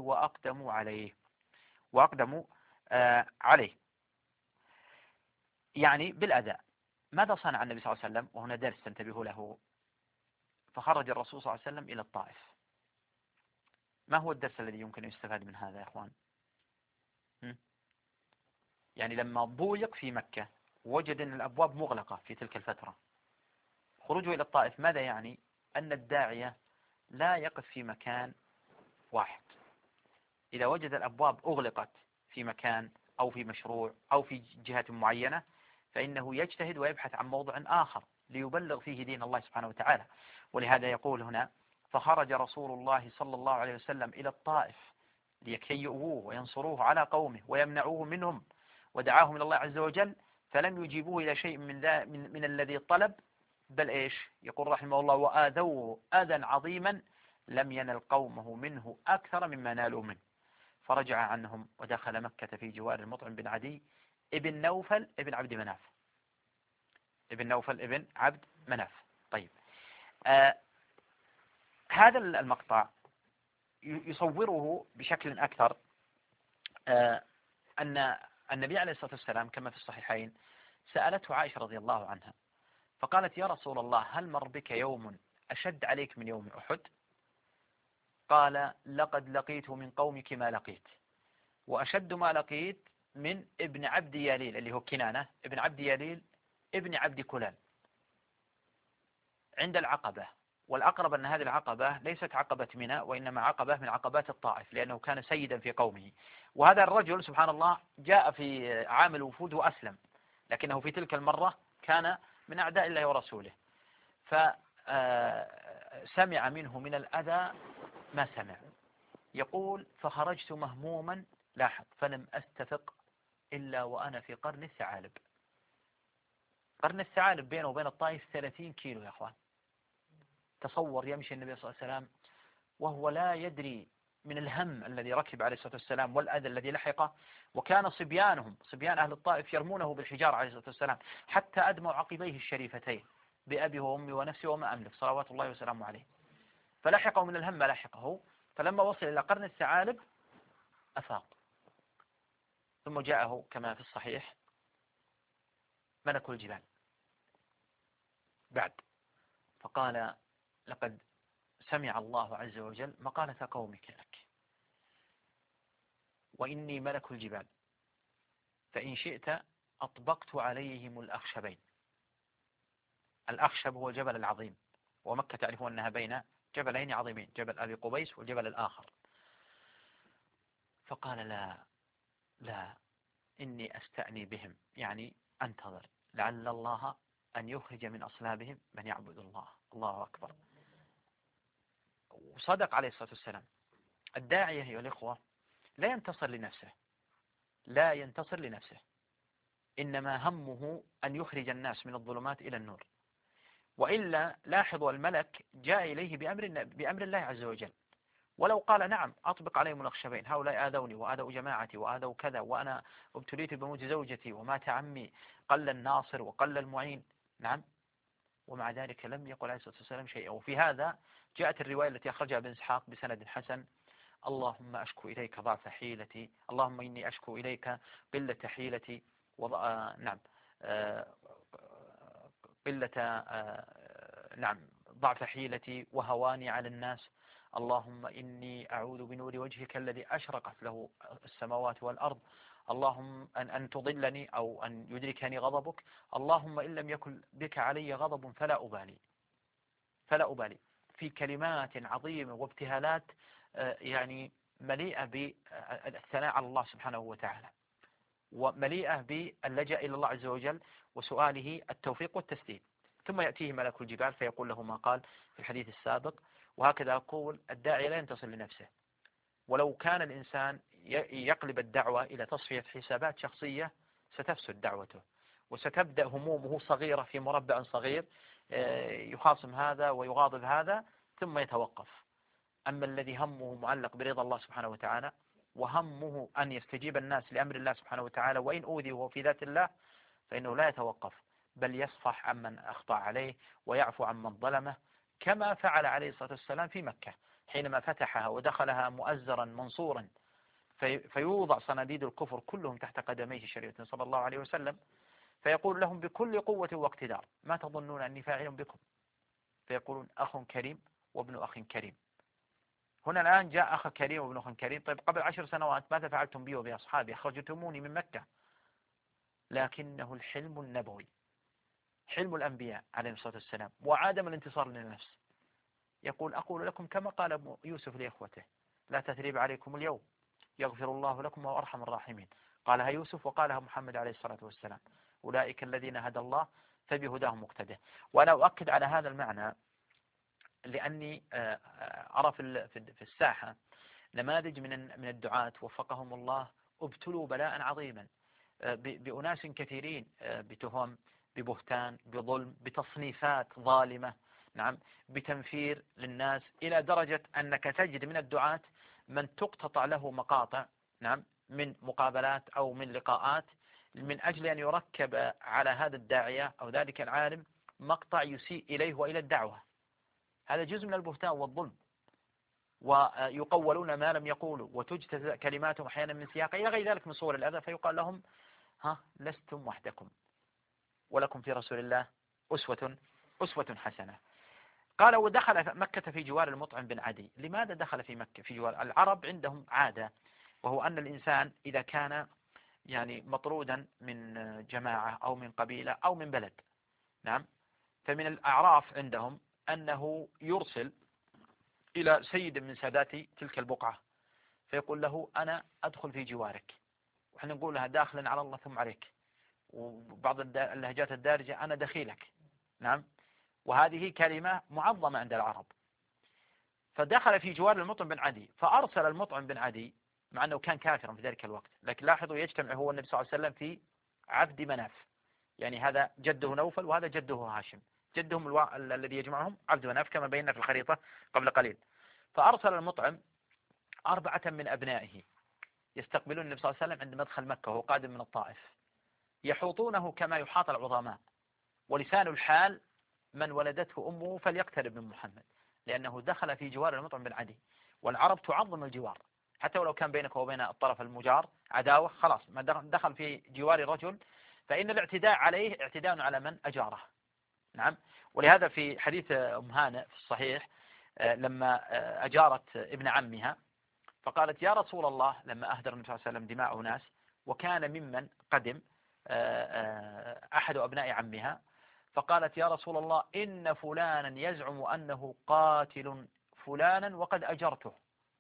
وأقدموا عليه يعني بالأذى. ماذا صنع النبي صلى الله عليه وسلم؟ وهنا درس تنتبهوا له. فخرج الرسول صلى الله عليه وسلم إلى الطائف. ما هو الدرس الذي يمكن أن يستفاد من هذا يا أخوان؟ يعني لما ضيق في مكة وجد أن الأبواب مغلقة في تلك الفترة، خروجه إلى الطائف ماذا يعني؟ أن الداعية لا يقف في مكان واحد. إذا وجد الأبواب أغلقت في مكان أو في مشروع أو في جهة معينة، فإنه يجتهد ويبحث عن موضع آخر ليبلغ فيه دين الله سبحانه وتعالى. ولهذا يقول هنا: فخرج رسول الله صلى الله عليه وسلم إلى الطائف لكي يؤووه وينصروه على قومه ويمنعوه منهم، ودعاهم إلى الله عز وجل، فلم يجيبوه إلى شيء من الذي طلب، بل إيش يقول رحمه الله: وآذوه أذى عظيما لم ينل قومه منه أكثر مما نالوا منه، فرجع عنهم ودخل مكة في جوار المطعم بن عدي ابن نوفل ابن عبد مناف. ابن نوفل ابن عبد مناف. طيب، هذا المقطع يصوره بشكل أكثر أن النبي عليه الصلاة والسلام كما في الصحيحين سألته عائشة رضي الله عنها فقالت: يا رسول الله، هل مر بك يوم أشد عليك من يوم أحد؟ قال: لقد لقيت من قومك ما لقيت، وأشد ما لقيت من ابن عبد ياليل اللي هو كنانة ابن عبد ياليل ابن عبد كلال عند العقبة. والأقرب أن هذه العقبة ليست عقبة منى، وإنما عقبة من عقبات الطائف، لأنه كان سيدا في قومه. وهذا الرجل سبحان الله جاء في عام الوفود وأسلم، لكنه في تلك المرة كان من أعداء الله ورسوله، فسمع منه من الأذى ما سمع. يقول: فخرجت مهموما، لاحظ، فلم أستفق إلا وأنا في قرن الثعالب. قرن الثعالب بينه وبين الطائف 30 كيلو يا أخوان. تصور يمشي النبي صلى الله عليه وسلم وهو لا يدري من الهم الذي ركب عليه الصلاة والسلام والأذى الذي لحقه، وكان صبيان أهل الطائف يرمونه بالحجار عليه الصلاة والسلام حتى أدموا عقبيه الشريفتين بأبي وأمي ونفسي وما أملك صلوات الله وسلامه عليه. فلحقه من الهم ما لحقه، فلما وصل إلى قرن الثعالب أفاق. ثم جاءه كما في الصحيح ملك الجبال بعد، فقال: لقد سمع الله عز وجل مقالة قومك لك، وإني ملك الجبال، فإن شئت أطبقت عليهم الأخشبين. الأخشب هو الجبل العظيم، ومكة تعرفون أنها بين جبلين عظيمين، جبل أبي قبيس والجبل الآخر. فقال: لا إني أستأني بهم، يعني أنتظر لعل الله أن يخرج من أصلابهم من يعبد الله. الله أكبر. وصدق عليه الصلاة والسلام. الداعية يا الإخوة لا ينتصر لنفسه، إنما همه أن يخرج الناس من الظلمات إلى النور. وإلا لاحظوا الملك جاء إليه بأمر الله عز وجل، ولو قال نعم أطبق عليهم الأخشبين، هؤلاء آذوني وآذوا جماعتي وآذوا كذا، وأنا ابتليت بموت زوجتي ومات عمي، قل الناصر وقل المعين، نعم، ومع ذلك لم يقل عليه الصلاة والسلام شيئا. وفي هذا جاءت الرواية التي أخرجها ابن إسحاق بسند حسن: اللهم أشكو إليك ضعف حيلتي، اللهم إني أشكو إليك قلة حيلتي نعم قلة نعم ضعف حيلتي وهواني على الناس، اللهم إني أعوذ بنور وجهك الذي أشرقت له السماوات والأرض، اللهم أن تضلني أو أن يدركني غضبك، اللهم إن لم يكن بك علي غضب فلا أبالي. في كلمات عظيمة وابتهالات يعني مليئة بالثناء على الله سبحانه وتعالى، ومليئة باللجأ إلى الله عز وجل وسؤاله التوفيق والتسديد. ثم يأتيه ملك الجبال فيقول له ما قال في الحديث السابق. وهكذا أقول: الداعي لا ينتصر لنفسه، ولو كان الإنسان يقلب الدعوة إلى تصفية حسابات شخصية ستفسد دعوته، وستبدأ همومه صغيرة في مربع صغير، يخاصم هذا ويغاضب هذا ثم يتوقف. أما الذي همه معلق برضا الله سبحانه وتعالى، وهمه أن يستجيب الناس لأمر الله سبحانه وتعالى وإن أوذي وهو في ذات الله، فإنه لا يتوقف، بل يصفح عمن أخطأ عليه ويعفو عمن ظلمه، كما فعل عليه الصلاة والسلام في مكة حينما فتحها ودخلها مؤزرا منصورا، فيوضع صناديد الكفر كلهم تحت قدميه شريعة صلى الله عليه وسلم، فيقول لهم بكل قوة واقتدار: ما تظنون أني فاعل بكم؟ فيقولون: أخ كريم وابن أخ كريم. هنا الآن جاء أخ كريم وابن أخ كريم. طيب قبل 10 سنوات ماذا فعلتم بي وبأصحابي؟ أخرجتموني من مكة. لكنه الحلم النبوي، حلم الأنبياء عليهم الصلاة والسلام، وعدم الانتصار للنفس. يقول: أقول لكم كما قال يوسف لإخوته: لا تثريب عليكم اليوم، يغفر الله لكم وهو أرحم الراحمين. قالها يوسف وقالها محمد عليه الصلاة والسلام: أولئك الذين هدى الله فبهداهم مقتده. وأنا أؤكد على هذا المعنى لأني أرى في الساحة نماذج من الدعاة وفقهم الله ابتلوا بلاء عظيما بأناس كثيرين، بتهم، ببهتان، بظلم، بتصنيفات ظالمة، نعم، بتنفير للناس، إلى درجة أنك تجد من الدعاة من تقتطع له مقاطع، نعم، من مقابلات أو من لقاءات، من أجل أن يركب على هذا الداعية أو ذلك العالم مقطع يسيء إليه وإلى الدعوة. هذا جزء من البهتان والظلم، ويقولون ما لم يقولوا، وتجتزأ كلماتهم أحيانا من سياق إلى غير ذلك من صور الأذى، فيقال لهم: لستم وحدكم ولكم في رسول الله أسوة حسنة. قال: ودخل مكة في جوار المطعم بن عدي. لماذا دخل في مكة في جوار؟ العرب عندهم عادة، وهو أن الإنسان إذا كان يعني مطرودا من جماعة أو من قبيلة أو من بلد، نعم، فمن الأعراف عندهم أنه يرسل إلى سيد من سادات تلك البقعة فيقول له: أنا أدخل في جوارك، وإحنا نقولها داخلا على الله ثم عليك، وبعض اللهجات الدارجة: أنا دخيلك، نعم، وهذه كلمة معظمة عند العرب. فدخل في جوار المطعم بن عدي، فأرسل المطعم بن عدي مع أنه كان كافرا في ذلك الوقت، لكن لاحظوا يجتمع هو النبي صلى الله عليه وسلم في عبد مناف، يعني هذا جده نوفل وهذا جده هاشم، جدهم الذي يجمعهم عبد مناف كما بينا في الخريطة قبل قليل. فأرسل المطعم 4 من أبنائه يستقبلون النبي صلى الله عليه وسلم عند مدخل مكة وهو قادم من الطائف، يحوطونه كما يحاط العظماء، ولسان الحال: من ولدته أمه فليقترب من محمد، لأنه دخل في جوار المطعم بن عدي. والعرب تعظم الجوار، حتى ولو كان بينك وبين الطرف المجار عداوة، خلاص ما دخل في جوار رجل فإن الاعتداء عليه اعتداء على من أجاره، نعم. ولهذا في حديث أم هانئ في الصحيح لما أجارت ابن عمها فقالت: يا رسول الله، لما أهدر النبي صلى الله عليه وسلم دماء ناس، وكان ممن قدم أحد أبناء عمها، فقالت: يا رسول الله، إن فلانا يزعم أنه قاتل فلانا وقد أجرته.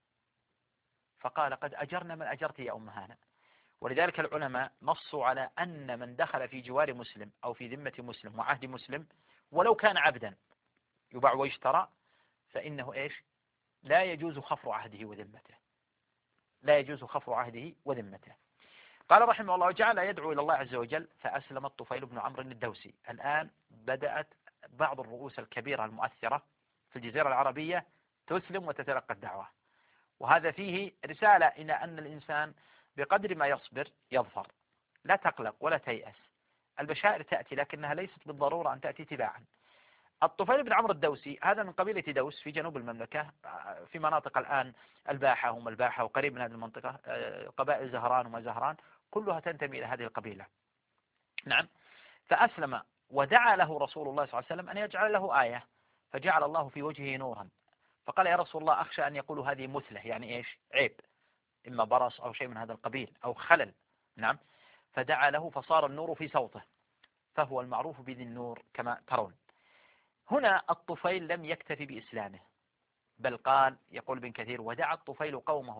فقال: قد أجرنا من أجرت يا أم هانئ. ولذلك العلماء نصوا على أن من دخل في جوار مسلم أو في ذمة مسلم وعهد مسلم ولو كان عبدا يباع ويشترى، فإنه إيش؟ لا يجوز خفر عهده وذمته، لا يجوز خفر عهده وذمته. قال رحمه الله وجعل يدعو إلى الله عز وجل فأسلم الطفيل بن عمرو الدوسي. الآن بدأت بعض الرؤوس الكبيرة المؤثرة في الجزيرة العربية تسلم وتتلقى الدعوة، وهذا فيه رسالة إلى أن الإنسان بقدر ما يصبر يظفر، لا تقلق ولا تيأس، البشائر تأتي لكنها ليست بالضرورة أن تأتي تباعا. الطفيل بن عمرو الدوسي هذا من قبيلة دوس في جنوب المملكة، في مناطق الآن الباحة وملباحة وقريب من هذه المنطقة، قبائل زهران وما زهران كلها تنتمي إلى هذه القبيلة. نعم. فأسلم ودعا له رسول الله صلى الله عليه وسلم أن يجعل له آية، فجعل الله في وجهه نورا، فقال يا رسول الله أخشى أن يقولوا هذه مثلة، يعني إيش؟ عيب، إما برص أو شيء من هذا القبيل أو خلل. نعم. فدعا له فصار النور في صوته، فهو المعروف بذي النور كما ترون. هنا الطفيل لم يكتفي بإسلامه، بل قال، يقول ابن كثير ودعا الطفيل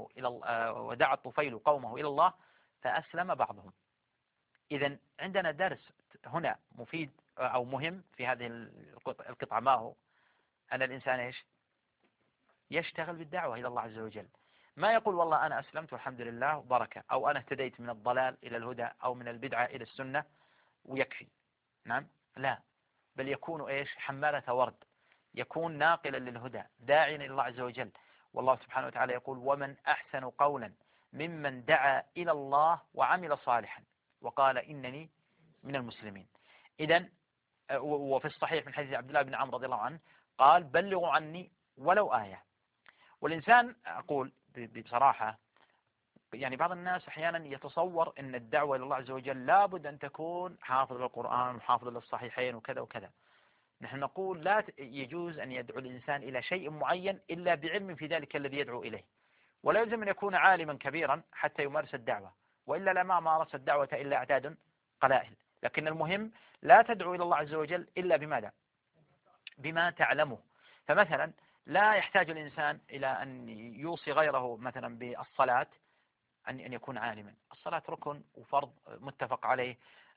قومه إلى الله فأسلم بعضهم. إذن عندنا درس هنا مفيد أو مهم في هذه القطعة، ما هو؟ أن الإنسان إيش؟ يشتغل بالدعوة إلى الله عز وجل، ما يقول والله أنا أسلمت والحمد لله بركة، أو أنا اهتديت من الضلال إلى الهدى أو من البدعة إلى السنة ويكفي. نعم، لا، بل يكون إيش؟ حمالة ورد، يكون ناقلا للهدى داعيا إلى الله عز وجل. والله سبحانه وتعالى يقول ومن أحسن قولا ممن دعا إلى الله وعمل صالحا وقال إنني من المسلمين. إذن وفي الصحيح من حديث عبد الله بن عمرو رضي الله عنه قال بلغوا عني ولو آية. والإنسان أقول بصراحة، يعني بعض الناس أحيانا يتصور أن الدعوة إلى الله عز وجل لابد أن تكون حافظ للقرآن وحافظ للصحيحين وكذا وكذا. نحن نقول لا يجوز أن يدعو الإنسان إلى شيء معين إلا بعلم في ذلك الذي يدعو إليه، ولا يلزم أن يكون عالما كبيرا حتى يمارس الدعوة، وإلا لما مارس الدعوة إلا أعداد قلائل. لكن المهم لا تدعو إلى الله عز وجل إلا بماذا؟ بما تعلمه. فمثلا لا يحتاج الإنسان إلى أن يوصي غيره مثلا بالصلاة أن يكون عالما، الصلاة ركن وفرض متفق عليه،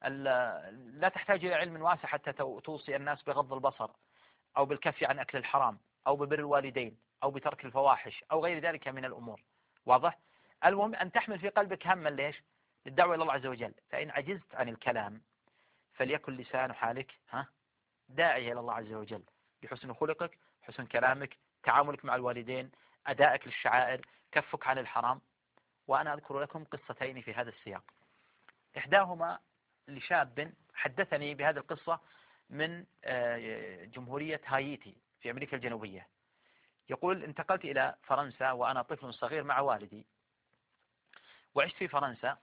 لا تحتاج إلى علم واسع حتى توصي الناس بغض البصر أو بالكف عن أكل الحرام أو ببر الوالدين أو بترك الفواحش أو غير ذلك من الأمور. واضح؟ المهم أن تحمل في قلبك هما ليش؟ للدعوة إلى الله عز وجل. فإن عجزت عن الكلام فليكن لسان حالك داعية إلى الله عز وجل بحسن خلقك، حسن كلامك، تعاملك مع الوالدين، أدائك للشعائر، كفك عن الحرام. وأنا أذكر لكم قصتين في هذا السياق. إحداهما لشاب حدثني بهذه القصة من جمهورية هايتي في أمريكا الجنوبية. يقول انتقلت إلى فرنسا وأنا طفل صغير مع والدي، وعشت في فرنسا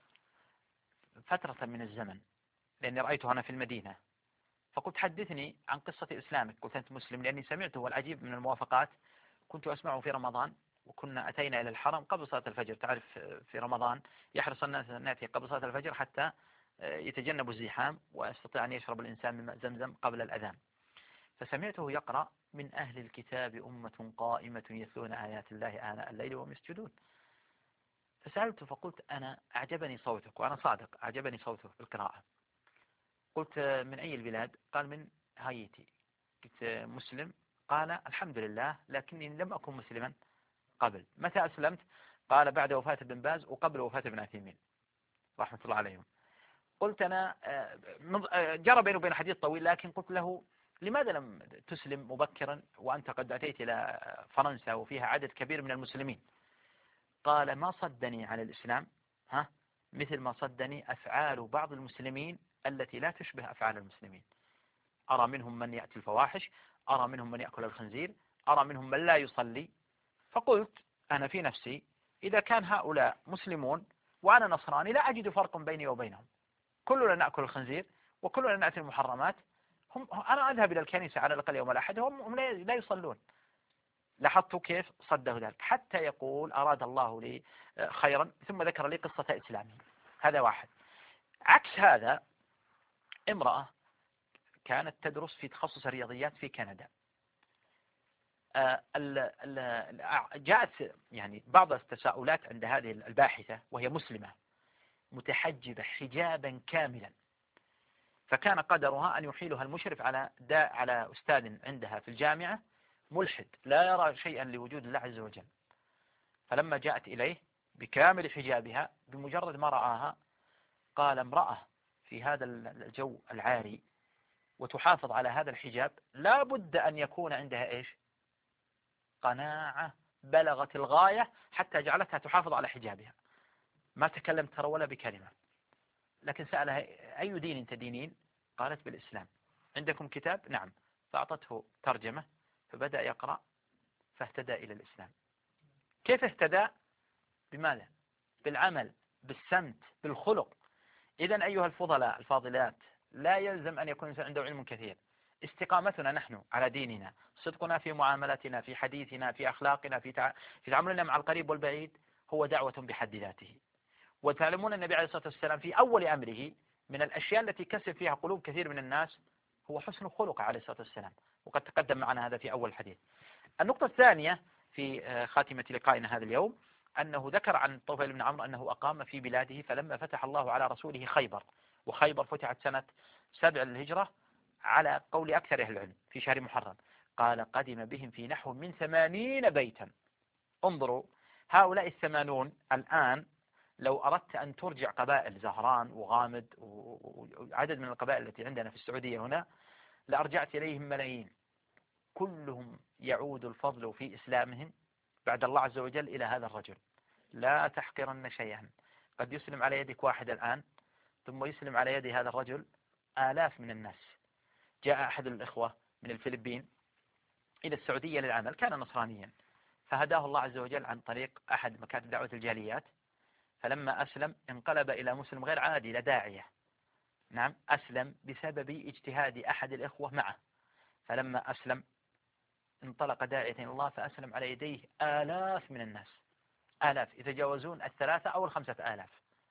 فترة من الزمن لأني رأيته أنا في المدينة، فقلت حدثني عن قصة إسلامك. قلت أنت مسلم؟ لأني سمعته، والعجيب من الموافقات كنت أسمعه في رمضان، وكنا أتينا إلى الحرم قبل صلاة الفجر. تعرف في رمضان يحرص الناس أن نأتي قبل صلاة الفجر حتى يتجنبوا الزحام ويستطيع أن يشرب الإنسان من ماء زمزم قبل الأذان. فسمعته يقرأ من أهل الكتاب أمة قائمة يتلون آيات الله آناء الليل وهم يسجدون. فسألته فقلت أنا أعجبني صوتك، وأنا صادق أعجبني صوته بالقراءة. قلت من أي البلاد؟ قال من هايتي. قلت مسلم؟ قال الحمد لله لكني لم أكن مسلما قبل. متى أسلمت؟ قال بعد وفاة ابن باز وقبل وفاة ابن عثيمين رحمة الله عليهم. قلت أنا جرى بينه وبين حديث طويل، لكن قلت له لماذا لم تسلم مبكرا وأنت قد أتيت إلى فرنسا وفيها عدد كبير من المسلمين؟ قال ما صدني على الإسلام مثل ما صدني أفعال بعض المسلمين التي لا تشبه أفعال المسلمين. أرى منهم من يأتي الفواحش، أرى منهم من يأكل الخنزير، أرى منهم من لا يصلي. فقلت أنا في نفسي إذا كان هؤلاء مسلمون وأنا نصراني لا أجد فرق بيني وبينهم، كلنا نأكل الخنزير وكلنا نأتي المحرمات. أنا أذهب إلى الكنيسة على الأقل يوم الأحد، هم لا يصلون. لاحظت كيف صده ذلك حتى يقول أراد الله لي خيرا، ثم ذكر لي قصة إسلامه. هذا واحد. عكس هذا امرأة كانت تدرس في تخصص الرياضيات في كندا. جاءت يعني بعض التساؤلات عند هذه الباحثة وهي مسلمة متحجبة حجابا كاملا، فكان قدرها أن يحيلها المشرف على أستاذ عندها في الجامعة ملحد لا يرى شيئا لوجود الله عز وجل. فلما جاءت إليه بكامل حجابها، بمجرد ما رآها قال امرأة في هذا الجو العاري وتحافظ على هذا الحجاب لا بد أن يكون عندها إيش؟ قناعة بلغت الغاية حتى جعلتها تحافظ على حجابها. ما تكلمت ترى ولا بكلمة، لكن سألها أي دين تدينين؟ قالت بالإسلام. عندكم كتاب؟ نعم. فأعطته ترجمة فبدأ يقرأ فاهتدى إلى الإسلام. كيف اهتدى؟ بماذا؟ بالعمل، بالسمت، بالخلق. إذن أيها الفضلاء الفاضلات، لا يلزم أن يكون عنده علم كثير. استقامتنا نحن على ديننا، صدقنا في معاملتنا، في حديثنا، في أخلاقنا، في تعاملنا مع القريب والبعيد، هو دعوة بحد ذاته. وتعلمون النبي عليه الصلاة والسلام في أول أمره من الأشياء التي كسب فيها قلوب كثير من الناس هو حسن الخلق عليه الصلاة والسلام، وقد تقدم معنا هذا في أول الحديث. النقطة الثانية في خاتمة لقائنا هذا اليوم أنه ذكر عن طفيل بن عمرو أنه أقام في بلاده فلما فتح الله على رسوله خيبر، وخيبر فتحت سنة 7 للهجرة على قول أكثر أهل العلم في شهر محرم، قال قدم بهم في نحو من 80 بيتا. انظروا هؤلاء 80 الآن لو أردت أن ترجع قبائل زهران وغامد وعدد من القبائل التي عندنا في السعودية هنا لأرجعت إليهم ملايين، كلهم يعود الفضل في إسلامهم بعد الله عز وجل إلى هذا الرجل. لا تحقرن شيئا، قد يسلم على يدك واحد الآن ثم يسلم على يد هذا الرجل آلاف من الناس. جاء أحد الإخوة من الفلبين إلى السعودية للعمل، كان نصرانيا، فهداه الله عز وجل عن طريق أحد مكاتب دعوة الجاليات، فلما أسلم انقلب إلى مسلم غير عادي، إلى داعية. نعم، أسلم بسبب اجتهاد أحد الإخوة معه، فلما أسلم انطلق داعية إلى الله فأسلم على يديه آلاف من الناس، آلاف يتجاوزون 3 أو 5,000.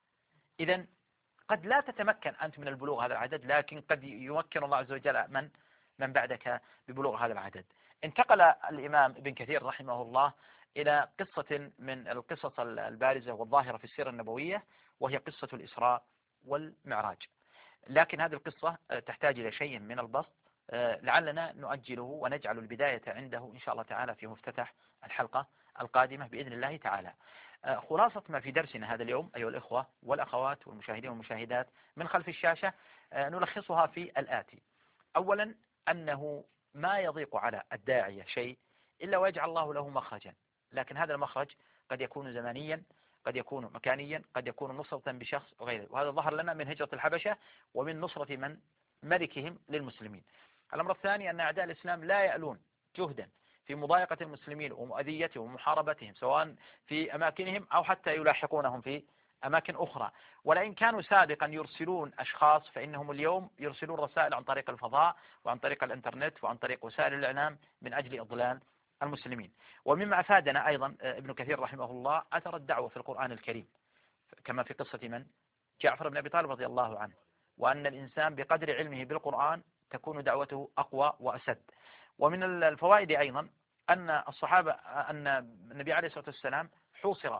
إذن قد لا تتمكن أنت من البلوغ هذا العدد، لكن قد يمكن الله عز وجل من بعدك ببلوغ هذا العدد. انتقل الإمام ابن كثير رحمه الله إلى قصة من القصص البارزة والظاهرة في السيرة النبوية، وهي قصة الإسراء والمعراج. لكن هذه القصة تحتاج إلى شيء من البسط، لعلنا نؤجله ونجعل البداية عنده إن شاء الله تعالى في مفتتح الحلقة القادمة بإذن الله تعالى. خلاصة ما في درسنا هذا اليوم أيها الإخوة والأخوات والمشاهدين والمشاهدات من خلف الشاشة نلخصها في الآتي. أولا أنه ما يضيق على الداعية شيء إلا ويجعل الله له مخرجا، لكن هذا المخرج قد يكون زمانيا، قد يكون مكانيا، قد يكون نصرة بشخص وغيره، وهذا ظهر لنا من هجرة الحبشة ومن نصرة من ملكهم للمسلمين. الأمر الثاني أن أعداء الإسلام لا يألون جهدا في مضايقة المسلمين ومؤذيتهم ومحاربتهم سواء في أماكنهم أو حتى يلاحقونهم في أماكن أخرى. ولئن كانوا سابقا يرسلون أشخاص فإنهم اليوم يرسلون رسائل عن طريق الفضاء وعن طريق الإنترنت وعن طريق وسائل الإعلام من أجل إضلال المسلمين. ومما أفادنا أيضا ابن كثير رحمه الله أثر الدعوة في القرآن الكريم، كما في قصة من؟ جعفر بن أبي طالب رضي الله عنه، وأن الإنسان بقدر علمه بالقرآن تكون دعوته أقوى وأسد. ومن الفوائد أيضا أن الصحابة أن النبي عليه الصلاة والسلام حوصر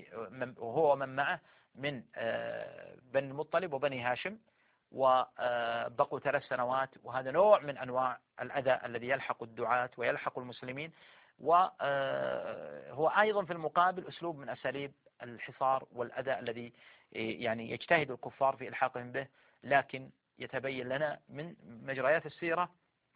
وهو ومن معه من بني المطلب وبني هاشم، وبقوا 3 سنوات، وهذا نوع من أنواع الأذى الذي يلحق الدعاة ويلحق المسلمين، وهو أيضا في المقابل أسلوب من أساليب الحصار والأذى الذي يعني يجتهد الكفار في إلحاقهم به. لكن يتبين لنا من مجريات السيرة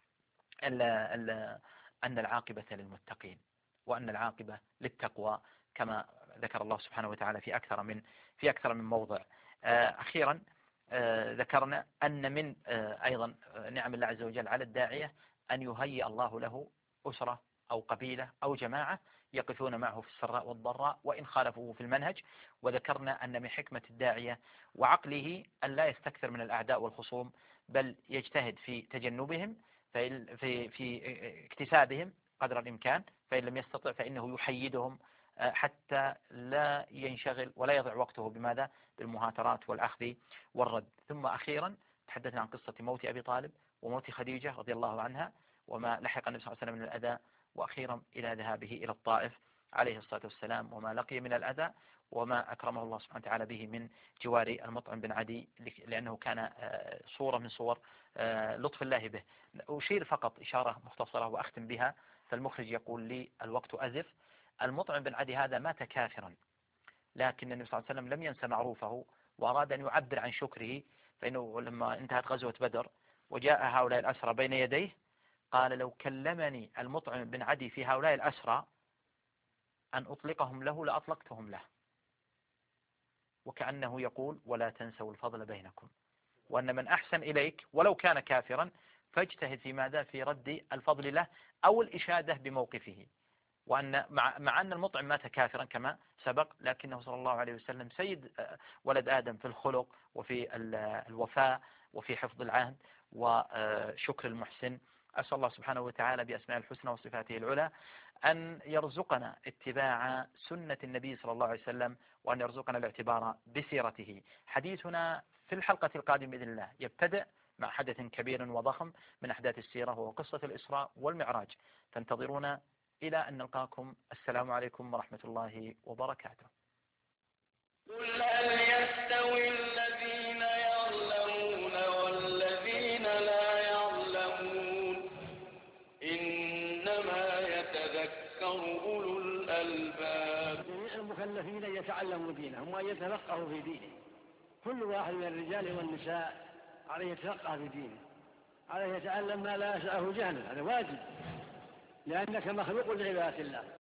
أن العاقبة للمتقين وأن العاقبة للتقوى كما ذكر الله سبحانه وتعالى في أكثر من موضع. أخيرا ذكرنا أن من أيضا نعم الله عز وجل على الداعية أن يهيئ الله له أسرة أو قبيلة أو جماعة يقفون معه في السراء والضراء وإن خالفوه في المنهج. وذكرنا أن من حكمة الداعية وعقله أن لا يستكثر من الأعداء والخصوم، بل يجتهد في تجنبهم في اكتسابهم قدر الإمكان، فإن لم يستطع فإنه يحيدهم حتى لا ينشغل ولا يضع وقته بماذا؟ بالمهاترات والأخذ والرد. ثم أخيرا تحدثنا عن قصة موت أبي طالب وموت خديجة رضي الله عنها وما لحق النبي صلى الله عليه وسلم من الأذى، وأخيرا إلى ذهابه إلى الطائف عليه الصلاة والسلام وما لقي من الأذى وما أكرمه الله سبحانه وتعالى به من جوار المطعم بن عدي، لأنه كان صورة من صور لطف الله به. أشير فقط إشارة مختصرة وأختم بها، فالمخرج يقول لي الوقت أزف. المطعم بن عدي هذا مات كافرا، لكن النبي صلى الله عليه وسلم لم ينسى معروفه وأراد أن يعبر عن شكره، فإنه لما انتهت غزوة بدر وجاء هؤلاء الأسرى بين يديه قال: لو كلمني المطعم بن عدي في هؤلاء الأسرى أن أطلقهم له لأطلقتهم له، وكأنه يقول: ولا تنسوا الفضل بينكم، وأن من أحسن إليك ولو كان كافرا فاجتهد في ماذا؟ في رد الفضل له أو الإشادة بموقفه. وأن مع أن المطعم مات كافرا كما سبق، لكنه صلى الله عليه وسلم سيد ولد آدم في الخلق وفي الوفاء وفي حفظ العهد وشكر المحسن. أسأل الله سبحانه وتعالى بأسماء الحسنى وصفاته العلى أن يرزقنا اتباع سنة النبي صلى الله عليه وسلم، وأن يرزقنا الاعتبار بسيرته. حديثنا في الحلقة القادمة بإذن الله يبتدأ مع حدث كبير وضخم من أحداث السيرة، وهو قصة الإسراء والمعراج. فانتظرونا إلى أن نلقاكم. السلام عليكم ورحمة الله وبركاته. قل هل يستوي الذين يعلمون والذين لا يعلمون إنما يتذكر أولو الألباب. جميع المكلفين أن يتعلموا دينهم وأن يتفقهوا في دينه. كل واحد من الرجال والنساء عليه يتفقه في دينه، عليه يتعلم ما لا يسعه جهله، هذا واجب، لأنك مخلوق لعبادة الله.